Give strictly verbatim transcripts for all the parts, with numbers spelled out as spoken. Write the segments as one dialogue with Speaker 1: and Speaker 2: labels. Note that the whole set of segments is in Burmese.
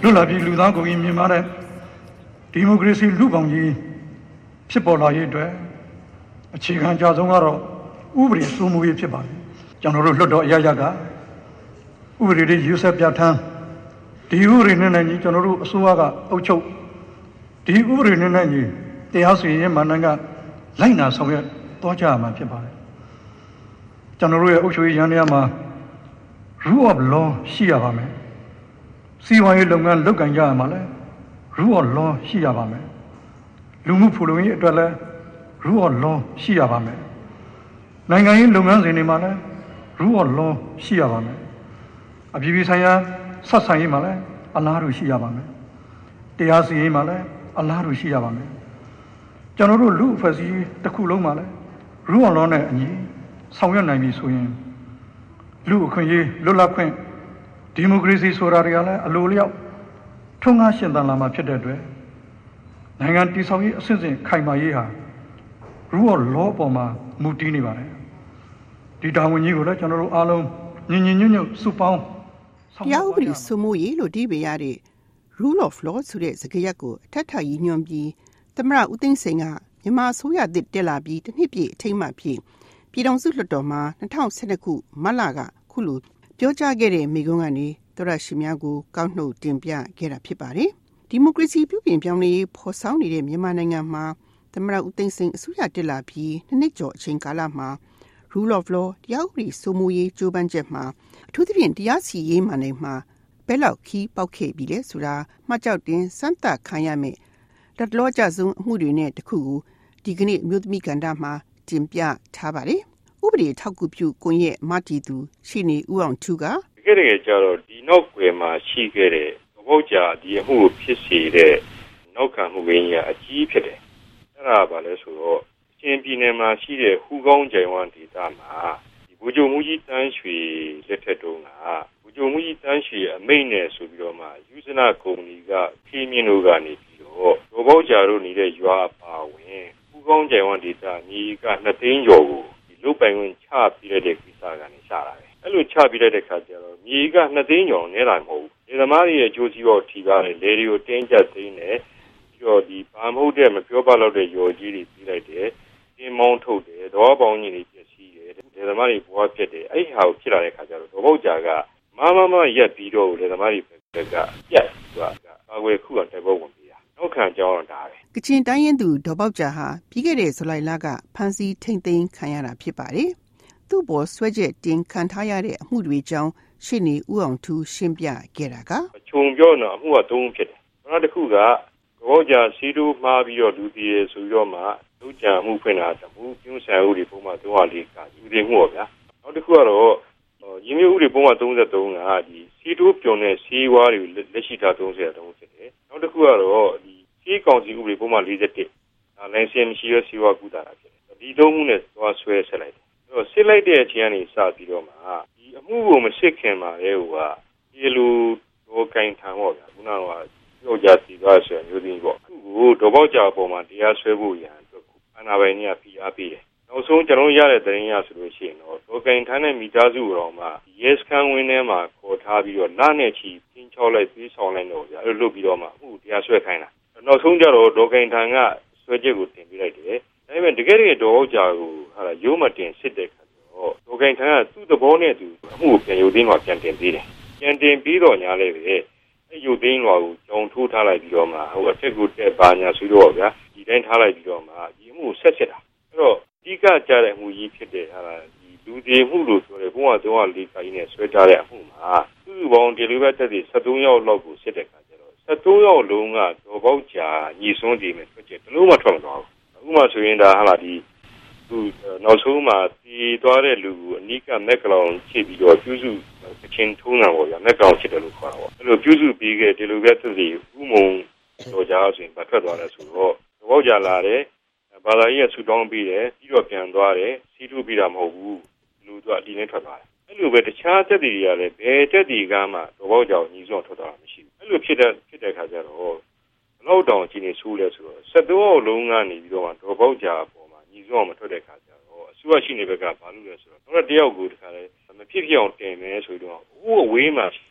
Speaker 1: လွတ်လပ်ပြီးလူသားကိုယ်ကြီးမြင်မာတဲ့ဒီမိုကရေစီလူပောင်ကြီးဖြစ်ပေါ်လာရေးအတွက်အခြေခံကြဆုံးကတော့ဥပဒေစိုးမိုးရေးဖြစ်ပါတယ်ကျွန်တော်တို့လွှတ်တော်အရရကဥပဒေတွေယူဆပြဋ္ဌာန်းဒီဥပဒေနဲ့နဲ့ကြီးကျွန်တော်တို့အစိုးရကအုပ်ချုပ်ဒီဥပဒေနဲ့နဲ့ကြီးတရားစီရင်ရေးမှန်ကလိုက်နာဆောင်ရွက်သွားကြရမှာဖြစ်ပါတယ်ကျွန်တော်တို့ရဲ့အုပ်ချုပ်ရေးရန်ရာမှာ rule of law ရှိရပါမယ်စီးပွားရေးလုပ်ငန်းလုပ်ကိုင်ကြရမှာလဲ rule of law ရှိရပါမယ်လူမှုဖူလုံရေးအတွက်လဲ rule of law ရှိရပါမယ်နိုင်ငံရေးလုပ်ငန်းစဉ်တွေမှာလဲ rule of law ရှိရပါမယ်အပြည်ပြည်ဆိုင်ရာဆက်ဆံရေးမှာလဲအလားတူရှိရပါမယ်တရားစီရင်ရေးမှာလဲအလားတူရှိရပါမယ်ကျွန်တော်တို့လူအဖွဲ့အစည်းတစ်ခုလုံးမှာလဲ rule of law နဲ့အညီဆောင်ရွက်နိုင်ပြီဆိုရင်လူအခွင့်အရေးလွတ်လပ်ခွင့်ဒီမိုကရေစီဆိုတာတွေကလည်းအလိုလျောက်ထုံးကားရှင်သန်လာမှာဖြစ်တဲ့အတွက်နိုင်ငံတည်ဆောက်ရေးအဆင့်ဆင့်ခိုင်မာရေးဟာ rule of law ပေါ်မှာမူတည်နေပါတယ်ဒီတာဝန်ကြီးကိုလည်းကျွန်တော်တို့အားလုံးညီညီညွတ်ညွတ်စုပေါင်း
Speaker 2: တရားဥပဒေစိုးမိုးရေးလို့ဒီပြရတဲ့ rule of law ဆိုတဲ့စကားရပ်ကိုအထက်ထပ်ရည်ညွှန်းပြီးသမ္မတဦးသိန်းစိန်ကမြန်မာအစိုးရသစ်တက်လာပြီးတစ်နှစ်ပြည့်အထိမ်းအမှတ်ဖြစ်ပြည်ထောင်စုလွှတ်တော်မှာ၂၀၁၂ခုမတ်လကခုလိုပြောကြားခဲ့တဲ့မိန့်ခွန်းကနေသောရရှိများကိုကောက်နှုတ်တင်ပြခဲ့တာဖြစ်ပါတယ်။ဒီမိုကရေစီပြုပြင်ပြောင်းလဲရေးဖော်ဆောင်နေတဲ့မြန်မာနိုင်ငံမှာသမ္မတဦးသိန်းစိန်အစိုးရတက်လာပြီးနှစ်နှစ်ကျော်အချိန်ကာလမှာ rule of law တရားဥပဒေစိုးမိုးရေးကြိုးပမ်းချက်မှာအထူးသဖြင့်တရားစီရင်မှန်မှာဘယ်လောက်ခီးပေါက်ခဲ့ပြီလဲဆိုတာမှတ်ကြောက်တင်စမ်းသပ်ခံရမယ်။လက်လောကျဆုံးအမှုတွေနဲ့တခုကိုဒီကနေ့အမျိုးသမီးကဏ္ဍမှာတင်ပြထားပါတယ်။ဥပဒေထောက်ကူပြုကွန်ရက်မတီသူရှိနေဦးအောင်ထူးက
Speaker 3: တကယ်တကယ်ကျတော့ဒီနောက်ွယ်မှာရှိခဲ့တဲ့ဘုတ်ကြဒီအမှုကိုဖြစ်စေတဲ့နောက်ခံမှုရင်းကြီးအကြီးဖြစ်တယ်။အဲ့ဒါပါလဲဆိုတော့ချင်းပြည်နယ်မှာရှိတဲ့ဟူကောင်းကြိုင်ဝမ်ဒေသမှာဒီဘူဂျုံမူကြီးတန်းရွှေလက်ထက်တုန်းကဘူဂျုံမူကြီးတန်းရွှေအမိန့်နဲ့ဆိုပြီးတော့မှယူဇနာကုမ္ပဏီကခီးမြင့်တို့ကနေပြီးတော့ဘုတ်ကြတို့နေတဲ့ရွာအပါဝင်ဟူကောင်းကြိုင်ဝမ်ဒေသမြေကနှစ်သိန်းကျော်ကိုလုတ်ပိုင်ဝင်ချပြတဲ့ကိစ္စကနေစလာတယ်။အဲ့လိုချပြတဲ့ခါကျတော့မြေကနှစ်သိန်းကျော်နေတာမဟုတ်ဘူး။ဒီသမားတွေရဲ့အကျိုးစီးပွားထိပါလေလေတွေကိုတင်းကျပ်သိမ်းတယ်။ပြီးတော့ဒီဘာမဟုတ်တဲ့မပြောပါတော့တဲ့ရော်ကြီးတွေပြီးလိုက်တယ်။တင်းမောင်းထုတ်တယ်။တော့ပေါင်းကြီးတွေပြည့်စည်တယ်။ဒီသမားတွေဘွားပြတ်တယ်။အဲ့ဟာကိုဖြစ်လာတဲ့ခါကျတော့ဒေါ်ပေါကြာကမမမရက်ပြီးတော့လေသမားတွေဘက်ကပြတ်သွားတာ။အဝယ်ခုကတိုက်ပွဲဝင်ပြီးတာ။နောက်ခံကြောင်းတော့ဒါပဲ
Speaker 2: ။ကချင်တိုင်းရင်းသူဒေါ်ပေါကြာဟာပြီးခဲ့တဲ့ဇူလိုင်လကဖမ်းဆီးထိန်းသိမ်းခံရတာဖြစ်ပါတယ်။သူ့ပေါ်ဆွဲချက်တင်ခံထားရတဲ့အမှုတွေကြောင့်ရှင်းနေဦးအောင်ထူးရှင်းပြခဲ့တာက
Speaker 3: ခြုံပြောတော့အမှုကသုံးဖြစ်တယ်။နောက်တစ်ခုကဘောကြစီတူမှားပြီးတော့လူတီရယ်ဆိုပြီးတော့မှလူကြံမှုဖွင့်တာတမှုပြုဆန်ဥတွေပုံမှန်သုံးရလေးကယူသေးမှုပေါ့ဗျာ။နောက်တစ်ခုကတော့ရင်းမျိုးဥတွေပုံမှန်သုံးသုံးကဒီစီတူပြုံတဲ့စီးဝါးတွေလက်ရှိထားသုံးသုံးဖြစ်တယ်။နောက်တစ်ခုကတော့ဒီစီးကောင်စီဥတွေပုံမှန်၄၁လိုင်စင်မရှိရစီးဝါးကူတာဖြစ်တယ်။ဒီသုံးမှုနဲ့သွားဆွဲဆက်လိုက်တယ်။အဲ့တော့စစ်လိုက်တဲ့အချိန်ကနေစပြီးတော့မှဒီအမှုကိုမစစ်ခင်ပါလေဟိုကဒီလိုတော့ကင်ထံပေါ့ဗျာခုနကပြောကြစီသွားဆိုရင်မျိုးသိပေါ့အခုကိုဒေါ်ပေါကြာအပေါ်မှာတရားစွဲဖို့ရန်အတွက်အာဏာပိုင်တွေကဖိအားပေးတယ်နောက်ဆုံးကျွန်တော်ရတဲ့သတင်းရဆိုလို့ရှိရင်တော့ဒေါ်ကင်ထံနဲ့မိသားစုတော်မှာရဲစခန်းဝင်းထဲမှာခေါ်ထားပြီးတော့လနဲ့ချီပြင်းချောက်လိုက်ပြီးဆောင်လိုက်တော့ဗျာအဲ့လိုလုပ်ပြီးတော့မှအခုတရားစွဲခိုင်းတာနောက်ဆုံးကျတော့ဒေါ်ကင်ထံကစွဲချက်ကိုတင်ပြလိုက်တယ်ဒါပေမဲ့တကယ်တကယ်ဒေါ်ပေါကြာကိုဟာရိုးမတင်စစ်တဲ့ခါတော့ဒေါ်ကင်ထံကသူ့သဘောနဲ့သူအမှုကိုပြန်ယူသိမ်းတော့ပြန်တင်သေးတယ်ပြန်တင်ပြီးတော့ညာလေပဲအဲ့ယူသိမ်းလွာကိုကြောင်ထိုးထားလိုက်ပြီးတော့မှဟိုအထက်ကိုတက်ပါညာဆိုတော့ဗျာဒီတိုင်းထားလိုက်ပြီးတော့မှဒီအမှုကိုဆက်စစ်တာအဲ့တော့အဓိကကြားတဲ့အမှုကြီးဖြစ်တဲ့ဟာဒီလူတွေမှုလို့ဆိုရဲဘုံကသုံးလေးခိုင်းနဲ့ဆွဲကြတဲ့အမှုမှာသူ့ဘောင်ဒီလိုပဲတက်ပြီး၁၃ယောက်လောက်ကိုစစ်တဲ့ခါကျတော့၁၃ယောက်လုံးကဒေါ်ပေါက်ကြာညီစွန်းဒီမဲ့ထွက်ချက်တလုံးမထွက်မသွားဘူးအခုမှဆိုရင်ဒါဟာလာဒီသူနောက်ဆုံးမှာဒီသွားတဲ့လူကိုအနိကမက်ကလောင်ချစ်ပြီးတော့ပြုစုအချင်းထုံးတာပေါ့ဗျာမက်ကောင်ချစ်တယ်လို့ခေါ်တာပေါ့အဲ့လိုပြုစုပြီးခဲ့ဒီလိုပဲသူစီဥမုံတော်ကြဆိုရင်ပတ်ထွက်သွားတယ်ဆိုတော့ဘောက်ကြလာတယ်ဘာသာရေးကဆူတောင်းပြီးတယ်ပြီးတော့ပြန်သွားတယ်စီးထူးပြီးတာမဟုတ်ဘူးလူတို့အဒီနဲ့ထွက်သွားတယ်အဲ့လိုပဲတခြားတက်တီတွေကလည်းဘယ်တက်တီကမှတော်ဘောက်ကြောင်ညီစွန်းထွက်သွားတာမရှိဘူးအဲ့လိုဖြစ်တဲ့ဖြစ်တဲ့ခါကျတော့ဘလောက်တောင်ကြီးနေဆိုးလဲဆိုတော့၁၃ယောက်လုံးကနေပြီးတော့တော်ဘောက်ကြာပေါ်မှာညီစွန်းမထွက်တဲ့ခါကျတော့အစိုးရရှိနေဘက်ကဘာလို့လဲဆိုတော့တော့တယောက်ကိုတခါလဲမဖြစ်ဖြစ်အောင်တင်မယ်ဆိုတော့ဟိုအဝေးမှာရှိတယ်အခု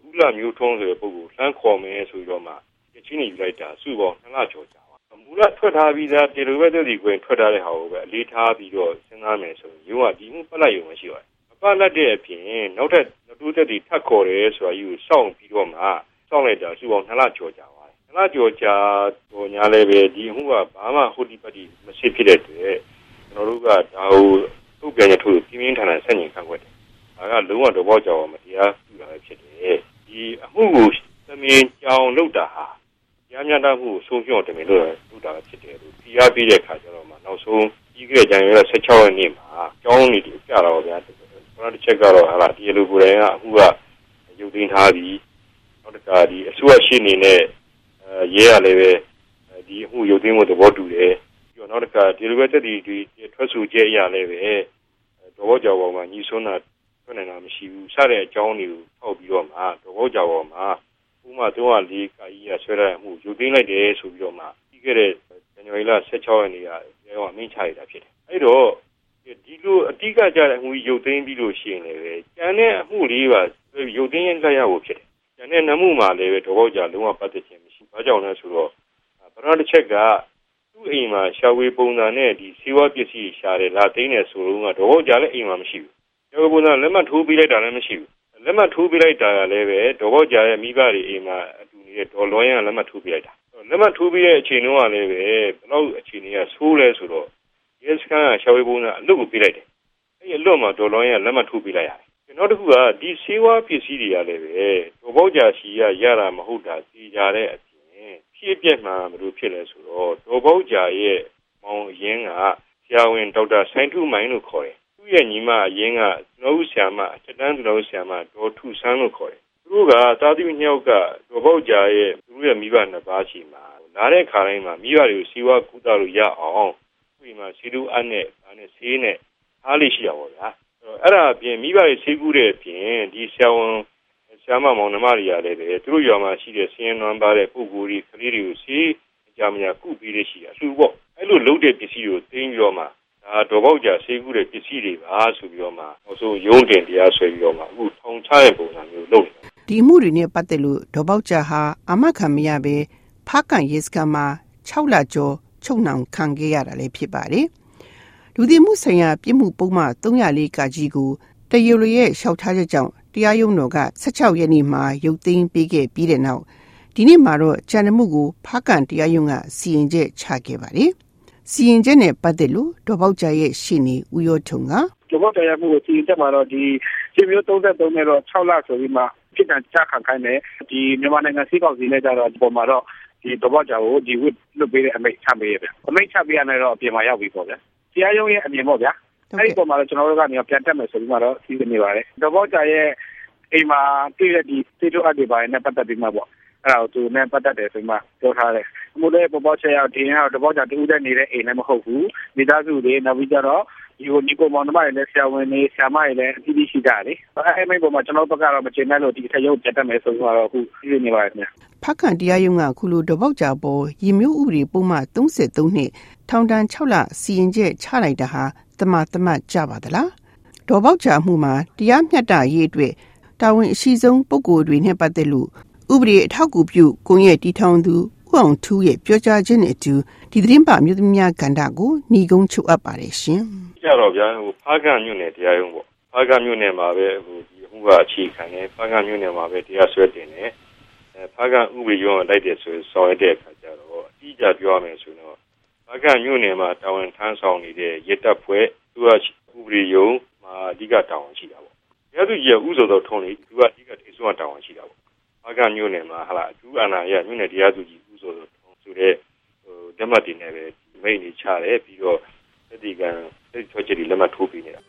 Speaker 3: ဦးလာမျိုးထုံးဆိုတဲ့ပုဂ္ဂိုလ်လှမ်းခေါ်မယ်ဆိုတော့မှချင်းနေယူလိုက်တာစုပေါင်းနှစ်လကျော်ကြာပါမူလထွက်ထားပြီးသားဒီလိုပဲသက်စီကွင်းထွက်ထားတဲ့ဟာကိုပဲအလေးထားပြီးတော့စဉ်းစားမယ်ဆိုရင်ရုံးကဒီမှုပတ်လိုက်ရုံမရှိပါဘူးမပတ်လက်တဲ့အပြင်နောက်ထပ်တိုးသက်စီထပ်ခေါ်တယ်ဆိုတာယူစောင့်ပြီးတော့မှစောင့်လိုက်တာစုပေါင်းနှစ်လကျော်ကြာပါတယ်နှစ်လကျော်ကြာတော့ညာလည်းပဲဒီမှုကဘာမှဟိုဒီပတ်ဒီမရှိဖြစ်တဲ့အတွက်ကျွန်တော်တို့ကဒါကိုသူ့ပြန်ရထိုးပြင်းပြင်းထန်ထန်ဆက်ညင်ခံွက်တယ်ဒါကလုံးဝတော့ဘောကြောင်မတရားပြုတာပဲဖြစ်တယ်ဒီအမှုကိုသမင်းကြောင်လုပ်တာဟာရမ်းမြတ်မှုဆုံးဖြတ်တယ်လို့လုပ်တာဖြစ်တယ်လို့ပြရပြတဲ့ခါကျတော့မှနောက်ဆုံးကြီးခဲ့ကြရင်လည်း16ရက်နေ့မှာကြောင်းနေတယ်ပြတာပါဗျာဘာတစ်ချက်ကတော့ဟာဒီလိုကိုယ်တိုင်ကအမှုကရုပ်သိမ်းထားပြီးနောက်တစ်ခါဒီအစိုးရရှိနေတဲ့ရဲရလည်းပဲဒီအမှုရုပ်သိမ်းမှုသဘောတူတယ်ပြီးတော့နောက်တစ်ခါဒီလိုပဲတက်ဒီဒီထွက်ဆိုချက်အရာလည်းပဲတော့ကြောင်ပေါ်မှာညီဆွမ်းတာထွက်နေတာမရှိဘူးစတဲ့အကြောင်းတွေကိုထောက်ပြီးတော့မှတော့ကြောင်ပေါ်မှာဥမာသုံးရလေးကာကြီးရဆွဲရမှုရုပ်သိမ်းလိုက်တယ်ဆိုပြီးတော့မှပြီးခဲ့တဲ့ဇန်နဝါရီလ16ရက်နေ့ကရောအမိန့်ချရတာဖြစ်တယ်အဲ့တော့ဒီလိုအတိကကြတဲ့အမှုရုပ်သိမ်းပြီးလို့ရှိရင်လည်းပဲကျန်တဲ့အမှုလေးပါရုပ်သိမ်းရလိုက်ရဖို့ဖြစ်တယ်ကျန်တဲ့နမှုမှာလည်းပဲတော့ကြောင်လုံးဝပတ်သက်ခြင်းမရှိဘာကြောင့်လဲဆိုတော့ပထမတစ်ချက်ကသူ့အိမ်မှာရှာဝေပုံစံနဲ့ဒီစေဝါပစ္စည်းရှာတယ်လာသိမ်းတယ်ဆိုတော့တော့ကြောင်လည်းအိမ်မှာမရှိဘူးရှာဝေပုံစံလက်မှတ်ထိုးပေးလိုက်တာလည်းမရှိဘူးလက်မှတ်ထိုးပေးလိုက်တာကလည်းပဲတော့ကြာရဲ့မိဘတွေအိမ်မှာအတူနေတဲ့ဒေါ်လွန်ရလက်မှတ်ထိုးပေးလိုက်တာလက်မှတ်ထိုးပေးတဲ့အချိန်တုန်းကလည်းပဲဘယ်လောက်အချိန်ကြီးကဆိုးလဲဆိုတော့ရဲစခန်းကရှာဝေပုံစံအလုပ်ကိုပေးလိုက်တယ်အဲ့ဒီအလုပ်မှာဒေါ်လွန်ရလက်မှတ်ထိုးပေးလိုက်ရတယ်နောက်တစ်ခုကဒီစေဝါပစ္စည်းတွေကလည်းပဲဒေါ်ကြာစီကရတာမဟုတ်တာသိကြတဲ့အပြင်ဖြစ်ပြက်မှာမလို့ဖြစ်လဲဆိုတော့ဒေါ်ကြာရဲ့မောင်ရင်းကဆရာဝန်ဒေါက်တာဆိုင်ထုမိုင်းလို့ခေါ်တယ်သူ့ရဲ့ညီမအရင်ကကျွန်တော်ဆရာမအတန်းကျွန်တော်ဆရာမဒေါ်ထုဆန်းလို့ခေါ်တယ်သူတို့ကတာသီမြောက်ကဒေါ်ပေါက်ကြာရဲ့သူတို့ရဲ့မိဘနှစ်ပါးရှိမှာလာတဲ့ခါတိုင်းမှာမိဘတွေကိုစီဝါကူတာလို့ရအောင်ဒီမှာစီလူအပ်နဲ့ဒါနဲ့ဆေးနဲ့အားလေးရှိရပါဗျာအဲ့ဒါအပြင်မိဘတွေဆေးကူးတဲ့အပြင်ဒီဆရာဝန်ဆရာမမောင်နှမတွေရတယ်ပဲသူတို့ရွာမှာရှိတဲ့ဆင်းရဲနွမ်းပါတဲ့ပုဂ္ဂိုလ်တွေကလေးတွေကိုဆေးအကြမ်းများကုပေးရရှိတာလှူပေါ့အဲ့လိုလုပ်တဲ့ပစ္စည်းကိုသိမ်းပြီးတော့မှဒါတော့ပေါက်ကြဆေးကူးတဲ့ပစ္စည်းတွေပါဆိုပြီးတော့မှအဆိုရုံးတင်တရားဆွဲပြီးတော့မှအခုထောင်ချတဲ့ပုံစံမျိုးလုပ်တယ်
Speaker 2: ဒီမှုတွေနဲ့ပတ်သက်လို့ဒေါ်ပေါက်ကြဟာအမခံမရပဲဖားကန်ရဲစခန်းမှာ6လကျော်ချုပ်နှောင်ခံခဲ့ရတာလည်းဖြစ်ပါတယ်လူသစ်မှုဆိုင်ရာပြစ်မှုပုံမှန်၃၀၄ကကြီးကိုတရရရဲ့လျှောက်ထားချက်ကြောင့်တရားရုံးတော်က16ရက်နေ့မှာရုပ်သိမ်းပေးခဲ့ပြီးတဲ့နောက်ဒီနေ့မှာတော့ကြံမှုကိုဖားကန်တရားရုံးကစီရင်ချက်ချခဲ့ပါတယ်စီရင်ချက်နဲ့ပတ်သက်လို့ဒေါ်ပေါက်ကြရဲ့ရှေ့နေဦးရောထုံက
Speaker 4: ဒေါ်ပေါက်ကြရဲ့မှုကိုစီရင်ချက်မှာတော့ဒီခြေမျိုး၃၃နဲ့တော့6လဆိုပြီးမှဖြစ်တဲ့ချခံခိုင်းတယ်ဒီမြန်မာနိုင်ငံစီးကောင်စီနဲ့ကြတော့ဒီပေါ်မှာတော့ဒီဒေါ်ပေါက်ကြကိုဒီဝစ်လွတ်ပေးတဲ့အမိန့်ချပေးရဗျအမိန့်ချပေးရတဲ့တော့အပြင်မှာရောက်ပြီပေါ့ဗျတရားရုံးရဲ့အမြင်ပေါ့ဗျာအဲ့ဒီပေါ်မှာတော့ကျွန်တော်တို့ကနေပြန်တက်မယ်ဆိုပြီးမှတော့စီစဉ်နေပါတယ်ဒေါ်ပေါက်ကြရဲ့အိမ်မှာတွေ့တဲ့ဒီစေတုအပ်တွေပါနဲ့ပတ်သက်ပြီးမှပေါ့အဲ့ဒါကိုသူနဲ့ပတ်သက်တယ်ဆိုမှပြောထားတယ်အမှုလေးပေါ်ပေါက်ချက်ရောက်ဒီရင်တော့ပေါ်ကြတူးတဲ့နေတဲ့အိမ်လည်းမဟုတ်ဘူးမိသားစုတွေနောက်ပြီးကြတော့ဒီကိုညီကိုမောင်နှမတွေလည်းဆရာဝန်တွေဆရာမတွေလည်းအတိအကျရှိကြတယ်အဲ့ဒီမိပေါ်မှာကျွန်တော်ဘက်ကတော့မကျေနပ်လို့ဒီထက်ရုပ်ပြတ်တတ်မယ်ဆိုတော့အခုပြည့်နေပါတယ်ခင်ဗျ
Speaker 2: ဖက်ကန်တရားရုံးကခုလိုဒေါ်ပေါက်ကြပေါ်ရေမျိုးဥပဒေပုံမှန်၃၃နှစ်ထောင်ဒဏ်၆လစီရင်ချက်ချလိုက်တာဟာတမတမကြပါသလားဒေါ်ပေါက်ကြမှုမှာတရားမျှတရေးအတွက်တာဝန်အရှိဆုံးပုဂ္ဂိုလ်တွေနဲ့ပတ်သက်လို့ဥပဒေအထောက်အကူပြုကွန်ရက်တီထောင်သူဦးအောင်ထူးရဲ့ပြောကြားခြင်းနဲ့အတူဒီသတင်းပါမြို့သမီးများကဏ္ဍကိုညီကုန်းချုပ်အပ်ပါတယ်ရှင်
Speaker 3: ။ကြတော့ဗျာဟိုဖားကမြို့နယ်တရားရုံးပေါ့ဖားကမြို့နယ်မှာပဲဟိုဒီအမှုကအခြေခံနေဖားကမြို့နယ်မှာပဲတရားစွဲတင်နေအဲဖားကဥပဒေရုံးလိုက်တယ်ဆိုဆောင်ရတဲ့အခါကျတော့အကြီးအကျယ်ပြောရမယ်ဆိုတော့ဖားကမြို့နယ်မှာတာဝန်ထမ်းဆောင်နေတဲ့ရဲတပ်ဖွဲ့သူကဥပဒေရုံးမှာအဓိကတာဝန်ရှိတာပေါ့။ရဲသူကြီးကဥဆိုတော့ထုံးလေသူကအဓိကထိဆုံးတာဝန်ရှိတာပေါ့။ဖားကမြို့နယ်မှာဟာလာအထူးအာဏာရမြို့နယ်တရားသူကြီးဥဆိုတော့ထုံးဆိုတဲ့ဟိုဓမ္မတင်နဲ့ပဲမိတ်နေချတယ်ပြီးတော့ဒီကံဒီချောချီလက်မှတ်ထိုးပေးနေတာ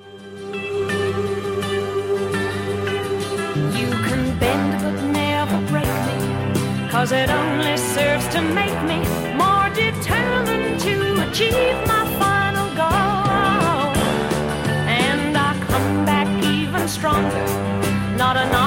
Speaker 5: You can bend but never break me cause it only serves to make me more determined to achieve my final goal and I come back even stronger not enough